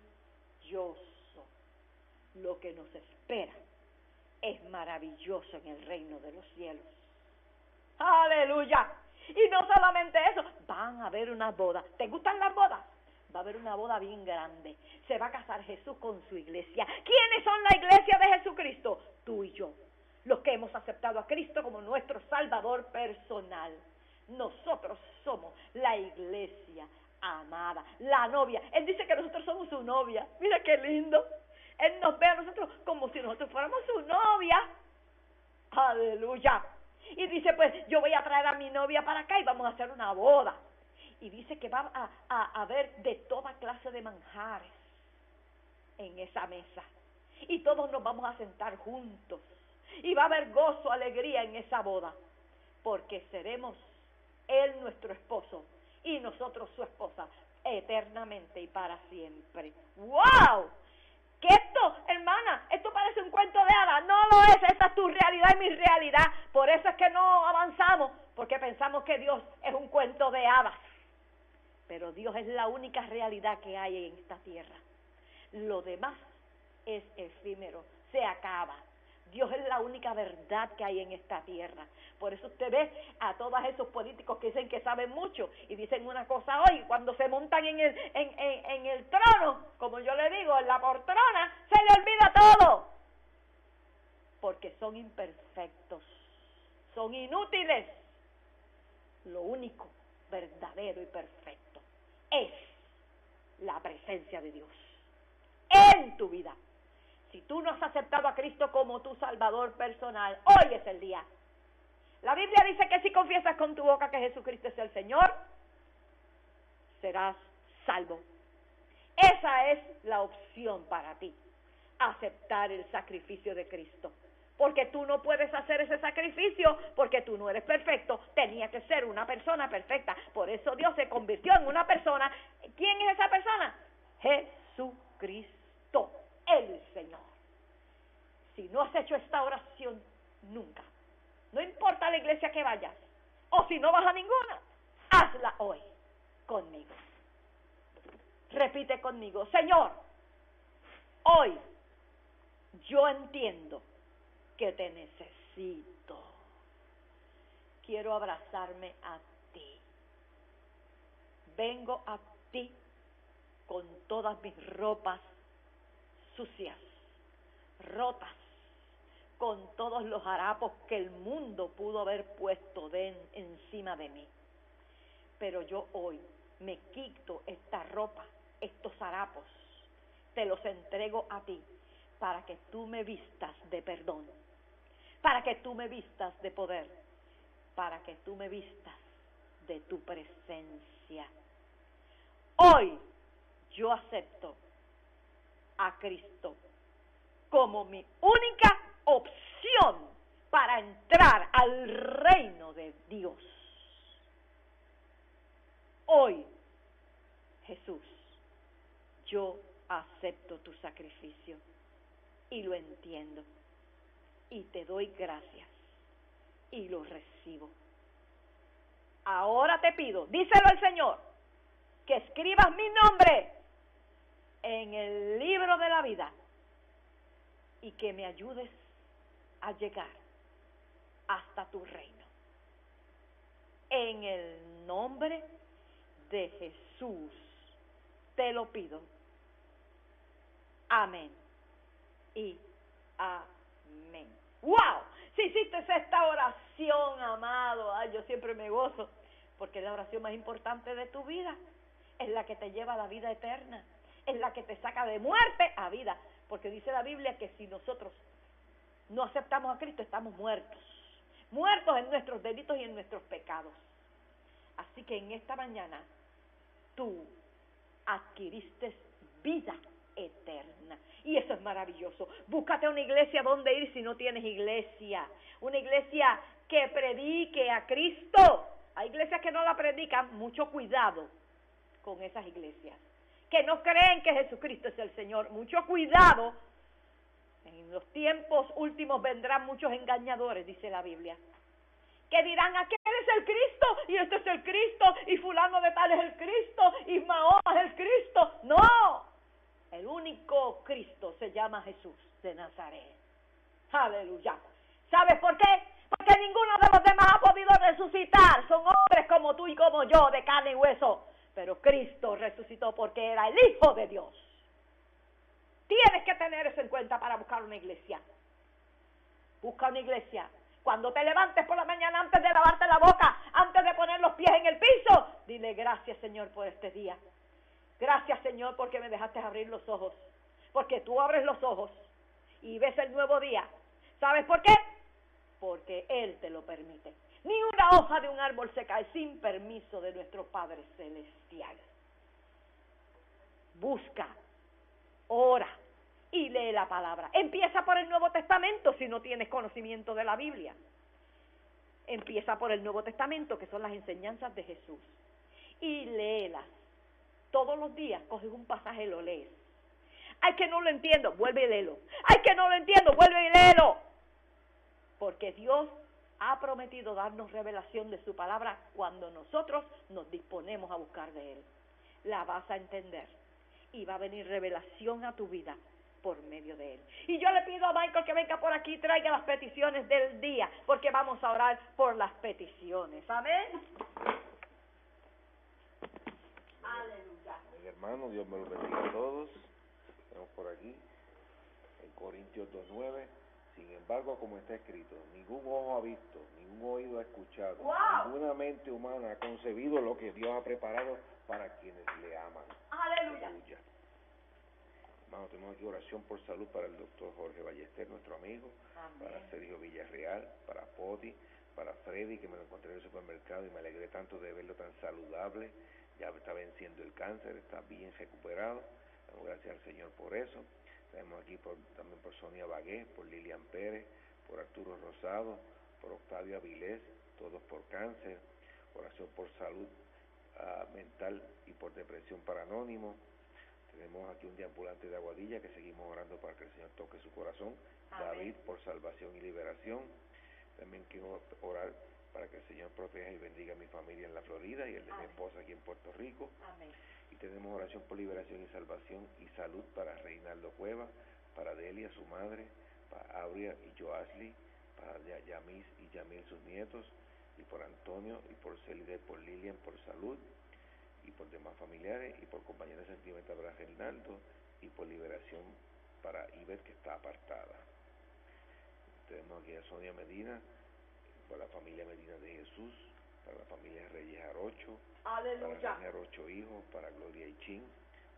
Lo que nos espera es maravilloso en el reino de los cielos. ¡Aleluya! Y no solamente eso, van a haber unas bodas. ¿Te gustan las bodas? Va a haber una boda bien grande. Se va a casar Jesús con su iglesia. ¿Quiénes son la iglesia de Jesucristo? Tú y yo, los que hemos aceptado a Cristo como nuestro Salvador personal. Nosotros somos la iglesia amada, la novia. Él dice que nosotros somos su novia. Mira qué lindo. Él nos ve a nosotros como si nosotros fuéramos su novia. Aleluya. Y dice, pues yo voy a traer a mi novia para acá y vamos a hacer una boda. Y dice que va a, a, a haber de toda clase de manjares en esa mesa. Y todos nos vamos a sentar juntos. Y va a haber gozo, alegría en esa boda. Porque seremos Él nuestro esposo y nosotros su esposa eternamente y para siempre. ¡Wow! Que esto, hermana, esto parece un cuento de hadas. No lo es, esa es tu realidad y mi realidad. Por eso es que no avanzamos, porque pensamos que Dios es un cuento de hadas. Pero Dios es la única realidad que hay en esta tierra. Lo demás es efímero, se acaba. Dios es la única verdad que hay en esta tierra. Por eso usted ve a todos esos políticos que dicen que saben mucho y dicen una cosa hoy, cuando se montan en el, en, en, en el trono, como yo le digo, en la poltrona, se le olvida todo. Porque son imperfectos, son inútiles. Lo único verdadero y perfecto es la presencia de Dios en tu vida. Si tú no has aceptado a Cristo como tu Salvador personal, hoy es el día. La Biblia dice que si confiesas con tu boca que Jesucristo es el Señor, serás salvo. Esa es la opción para ti, aceptar el sacrificio de Cristo. Porque tú no puedes hacer ese sacrificio porque tú no eres perfecto. Tenía que ser una persona perfecta. Por eso Dios se convirtió en una persona. ¿Quién es esa persona? Jesucristo, el Señor. Si no has hecho esta oración nunca, no importa la iglesia que vayas, o si no vas a ninguna, hazla hoy conmigo. Repite conmigo: Señor, hoy yo entiendo que te necesito. Quiero abrazarme a ti. Vengo a ti con todas mis ropas sucias, rotas, con todos los harapos que el mundo pudo haber puesto de, encima de mí. Pero yo hoy me quito esta ropa, estos harapos, te los entrego a ti, para que tú me vistas de perdón, para que tú me vistas de poder, para que tú me vistas de tu presencia. Hoy yo acepto a Cristo como mi única opción para entrar al reino de Dios. Hoy, Jesús, yo acepto tu sacrificio y lo entiendo y te doy gracias y lo recibo. Ahora te pido, díselo al Señor, que escribas mi nombre en el libro de la vida y que me ayudes a llegar hasta tu reino. En el nombre de Jesús te lo pido. Amén y amén. ¡Wow! Si hiciste esta oración, amado, ay, yo siempre me gozo, porque es la oración más importante de tu vida. Es la que te lleva a la vida eterna. Es la que te saca de muerte a vida. Porque dice la Biblia que si nosotros no aceptamos a Cristo, estamos muertos. Muertos en nuestros delitos y en nuestros pecados. Así que en esta mañana, tú adquiriste vida eterna. Y eso es maravilloso. Búscate una iglesia donde ir si no tienes iglesia. Una iglesia que predique a Cristo. Hay iglesias que no la predican, mucho cuidado con esas iglesias. Que no creen que Jesucristo es el Señor. Mucho cuidado. En los tiempos últimos vendrán muchos engañadores, dice la Biblia. Que dirán, aquel es el Cristo, y este es el Cristo, y fulano de tal es el Cristo, y Mahoma es el Cristo. ¡No! El único Cristo se llama Jesús de Nazaret. ¡Aleluya! ¿Sabes por qué? Porque ninguno de los demás ha podido resucitar. Son hombres como tú y como yo, de carne y hueso. Pero Cristo resucitó porque era el Hijo de Dios. Tienes que tener eso en cuenta para buscar una iglesia. Busca una iglesia. Cuando te levantes por la mañana, antes de lavarte la boca, antes de poner los pies en el piso, dile gracias, Señor, por este día. Gracias, Señor, porque me dejaste abrir los ojos. Porque tú abres los ojos y ves el nuevo día. ¿Sabes por qué? Porque Él te lo permite. Ni una hoja de un árbol se cae sin permiso de nuestro Padre Celestial. Busca, ora y lee la palabra. Empieza por el Nuevo Testamento si no tienes conocimiento de la Biblia. Empieza por el Nuevo Testamento, que son las enseñanzas de Jesús. Y léelas. Todos los días coges un pasaje y lo lees. Ay, que no lo entiendo, vuelve y léelo. Ay, que no lo entiendo, vuelve y léelo. Porque Dios ha prometido darnos revelación de su palabra cuando nosotros nos disponemos a buscar de Él. La vas a entender y va a venir revelación a tu vida por medio de Él. Y yo le pido a Michael que venga por aquí y traiga las peticiones del día, porque vamos a orar por las peticiones. Amén. Aleluya. Mi hermano, Dios me los bendiga a todos. Tenemos por aquí en Corintios dos nueve. Sin embargo, como está escrito, ningún ojo ha visto, ningún oído ha escuchado, wow. Ninguna mente humana ha concebido lo que Dios ha preparado para quienes le aman. Aleluya. Aleluya. Hermano, tenemos aquí oración por salud para el doctor Jorge Ballester, nuestro amigo, amén. Para Sergio Villarreal, para Poti, para Freddy, que me lo encontré en el supermercado y me alegré tanto de verlo tan saludable. Ya está venciendo el cáncer, está bien recuperado. Damos gracias al Señor por eso. Tenemos aquí por, también por Sonia Bagué, por Lilian Pérez, por Arturo Rosado, por Octavio Avilés, todos por cáncer, oración por salud uh, mental y por depresión para Anónimo. Tenemos aquí un deambulante de Aguadilla que seguimos orando para que el Señor toque su corazón. Amén. David por salvación y liberación. También quiero orar para que el Señor proteja y bendiga a mi familia en la Florida y el de Amén. Mi esposa aquí en Puerto Rico. Amén. Y tenemos oración por liberación y salvación y salud para Reinaldo Cueva, para Delia, su madre, para Aurea y Joasli, para Yamis y Yamil, sus nietos, y por Antonio, y por Celide, por Lilian, por salud, y por demás familiares, y por compañeros sentimentales para Reinaldo, y por liberación para Ivette, que está apartada. Tenemos aquí a Sonia Medina, por la familia Medina de Jesús, para la familia Reyes Arocho, aleluya. Para Reyes Arocho hijos, para Gloria y Chin,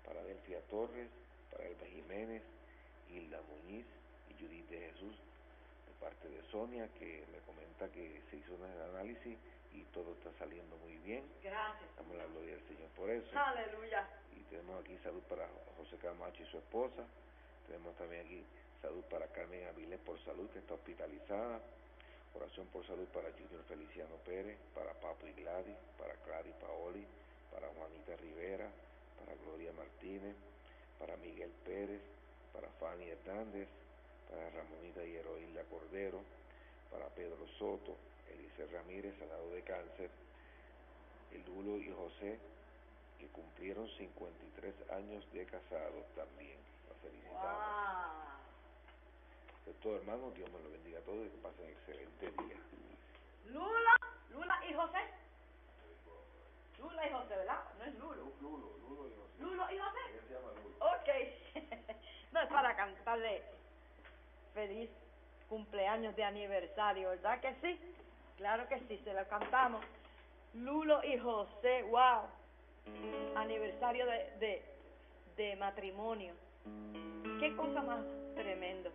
para Delfia Torres, para Elba Jiménez, Hilda Muñiz y Judith de Jesús, de parte de Sonia, que me comenta que se hizo un análisis y todo está saliendo muy bien. Gracias. Damos la gloria al Señor por eso. Aleluya. Y tenemos aquí salud para José Camacho y su esposa. Tenemos también aquí salud para Carmen Avilés por salud, que está hospitalizada. Oración por salud para Junior Feliciano Pérez, para Papo y Gladys, para Clara y Paoli, para Juanita Rivera, para Gloria Martínez, para Miguel Pérez, para Fanny Hernández, para Ramonita y Heroíla Cordero, para Pedro Soto, Elise Ramírez, al lado de cáncer, el Lulo y José, que cumplieron cincuenta y tres años de casados también. Los felicitamos. Wow. De todo, hermano, Dios me lo bendiga a todos y que pasen excelente día. Lula, Lula y José. Lula y José, ¿verdad? No es Lulo. Lulo, Lulo y José. Lulo y José. Ella se llama Lulo. Ok. No es para cantarle feliz cumpleaños de aniversario, ¿verdad que sí? Claro que sí, se lo cantamos. Lulo y José, wow. Aniversario de, de, de matrimonio. Qué cosa más tremendo.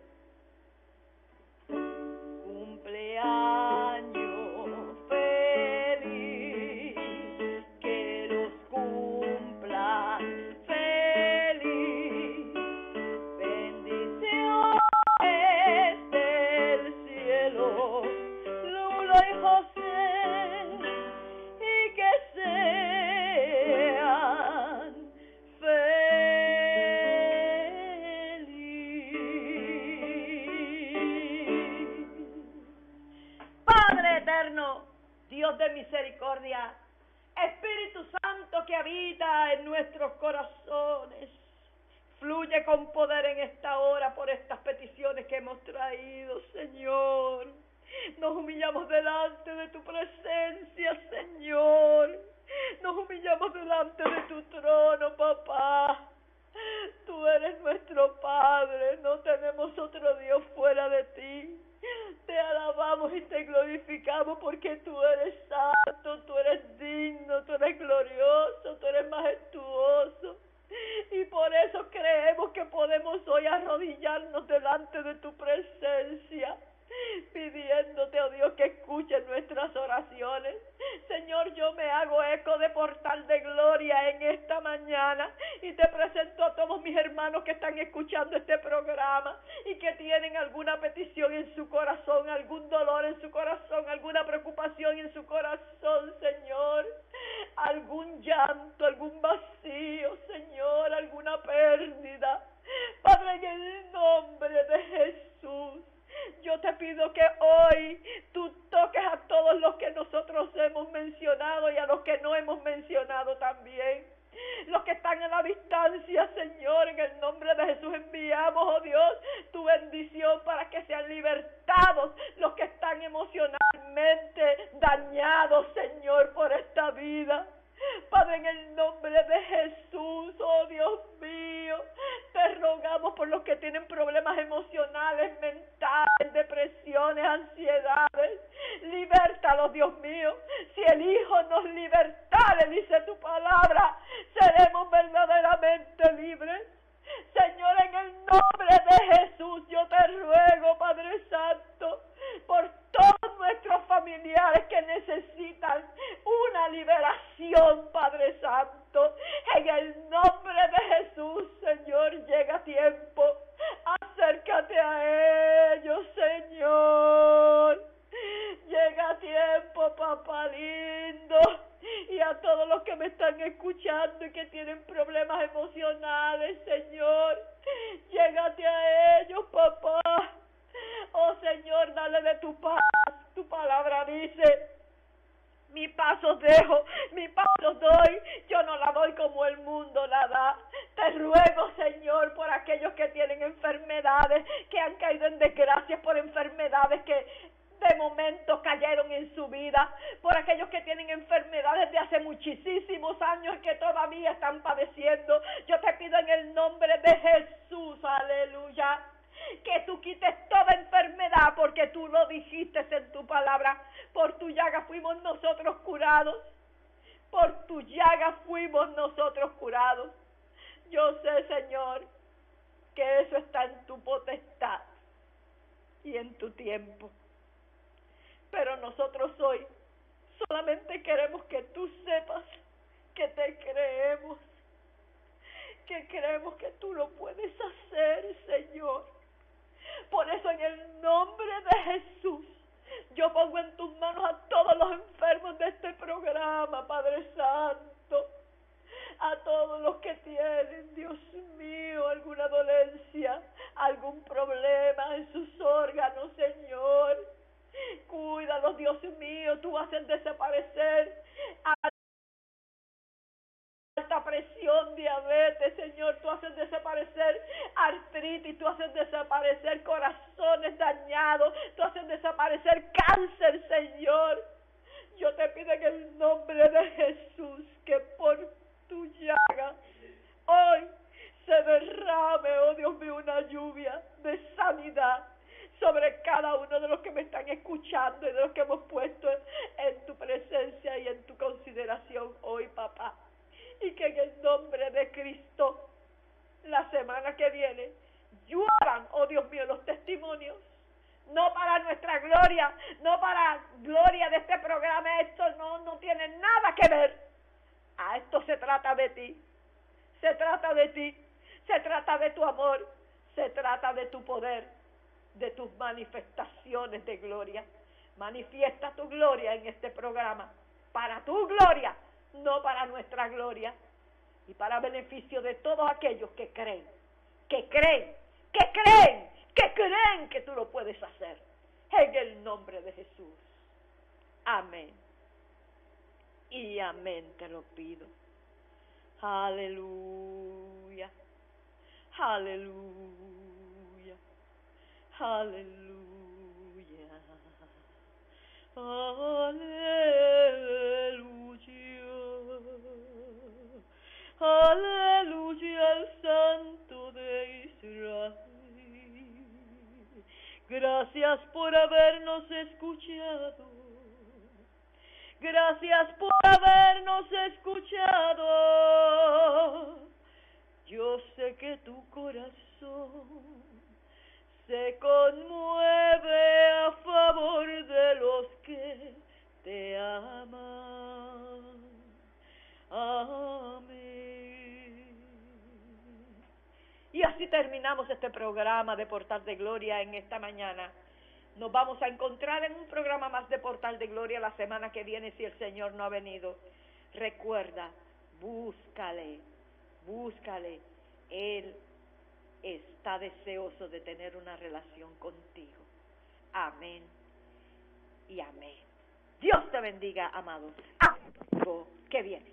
Cumpleaños feliz, que los cumplan feliz, bendiciones del cielo, Lulo y José, y que sean eterno, Dios de misericordia, Espíritu Santo que habita en nuestros corazones, fluye con poder en esta hora por estas peticiones que hemos traído, Señor. Nos humillamos delante de tu presencia, Señor. Nos humillamos delante de tu trono, papá. Tú eres nuestro Padre, no tenemos otro Dios fuera de ti. Te alabamos y te glorificamos porque tú eres santo, tú eres digno, tú eres glorioso, tú eres majestuoso. Y por eso creemos que podemos hoy arrodillarnos delante de tu presencia, pidiéndote, oh Dios, que escuches nuestras oraciones. Señor, yo me hago eco de Portal de Gloria en esta mañana y te presento a todos mis hermanos que están escuchando este programa y que tienen alguna petición en su corazón, algún dolor en su corazón, alguna preocupación en su corazón, Señor, algún llanto, algún vacío, Señor, alguna pérdida. Padre, en el nombre de Jesús, yo te pido que hoy tú toques a todos los que nosotros hemos mencionado y a los que no hemos mencionado también. Los que están en la distancia, Señor, en el nombre de Jesús enviamos, oh Dios, tu bendición para que sean libertados los que están emocionalmente dañados, Señor, por esta vida. Padre, en el nombre de Jesús, oh Dios mío, te rogamos por los que tienen problemas emocionales, mentales, depresiones, ansiedades. Libértalos, Dios mío. Si el Hijo nos libertare, dice tu palabra, seremos verdaderamente libres. Señor, en el nombre de Jesús, yo te ruego, Padre Santo, por todos nuestros familiares que necesitan una liberación, Padre Santo. En el nombre de Jesús, Señor, llega tiempo. Acércate a ellos, Señor. Llega tiempo, papá lindo. Y a todos los que me están escuchando y que tienen problemas emocionales, Señor, llégate a ellos, papá. Oh, Señor, dale de tu paz. Tu palabra dice: mi paz os dejo, mi paz os doy, yo no la doy como el mundo la da. Te ruego, Señor, por aquellos que tienen enfermedades, que han caído en desgracias por enfermedades que de momento cayeron en su vida, por aquellos que tienen enfermedades de hace muchísimos años y que todavía están padeciendo. Yo te pido en el nombre de Jesús, aleluya, que tú quites toda enfermedad, porque tú lo dijiste en tu palabra. Por tu llaga fuimos nosotros curados, por tu llaga fuimos nosotros curados. Yo sé, Señor, que eso está en tu potestad y en tu tiempo. Pero nosotros hoy solamente queremos que tú sepas que te creemos, que creemos que tú lo puedes hacer, Señor. Por eso, en el nombre de Jesús, yo pongo en tus manos a todos los enfermos de este programa, Padre Santo, a todos los que tienen, Dios mío, alguna dolencia, algún problema en sus órganos, Señor. Cuídalos, Dios mío, tú haces desaparecer alta presión, diabetes, Señor, tú haces desaparecer artritis, tú haces desaparecer corazones dañados, tú haces desaparecer cáncer, Señor. Yo te pido en el nombre de Jesús que por tu llaga hoy se derrame, oh Dios mío, una lluvia de sanidad sobre cada uno de los que me están escuchando y de los que hemos puesto en tu presencia y en tu consideración hoy, papá. Y que en el nombre de Cristo, la semana que viene, lluevan, oh Dios mío, los testimonios, no para nuestra gloria, no para gloria de este programa, esto no, no tiene nada que ver. A esto se trata de ti, se trata de ti, se trata de tu amor, se trata de tu poder, de tus manifestaciones de gloria. Manifiesta tu gloria en este programa, para tu gloria, no para nuestra gloria, y para beneficio de todos aquellos que creen, que creen, que creen, que creen que tú lo puedes hacer, en el nombre de Jesús. Amén. Y amén te lo pido. Aleluya, aleluya, aleluya, aleluya, aleluya al Santo de Israel. Gracias por habernos escuchado. Gracias por habernos escuchado. Yo sé que tu corazón se conmueve a favor de los que te aman. Amén. Y así terminamos este programa de Portal de Gloria en esta mañana. Nos vamos a encontrar en un programa más de Portal de Gloria la semana que viene si el Señor no ha venido. Recuerda, búscale, búscale. Él está deseoso de tener una relación contigo. Amén y amén. Dios te bendiga, amado. Algo que viene.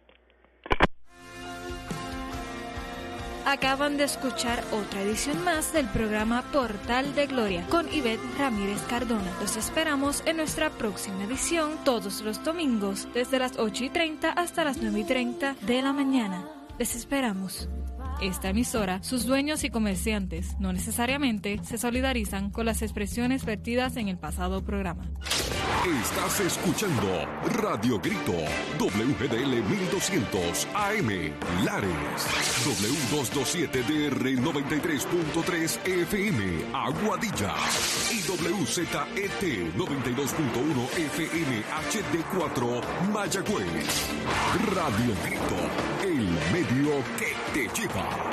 Acaban de escuchar otra edición más del programa Portal de Gloria con Ivette Ramírez Cardona. Los esperamos en nuestra próxima edición todos los domingos desde las ocho y treinta hasta las nueve y treinta de la mañana. Les esperamos. Esta emisora, sus dueños y comerciantes no necesariamente se solidarizan con las expresiones vertidas en el pasado programa. Estás escuchando Radio Grito, W G D L mil doscientos A M, Lares, W doscientos veintisiete D R noventa y tres punto tres F M, Aguadilla, y W Z E T noventa y dos punto uno F M H D cuatro, Mayagüez. Radio Grito, el medio que te lleva.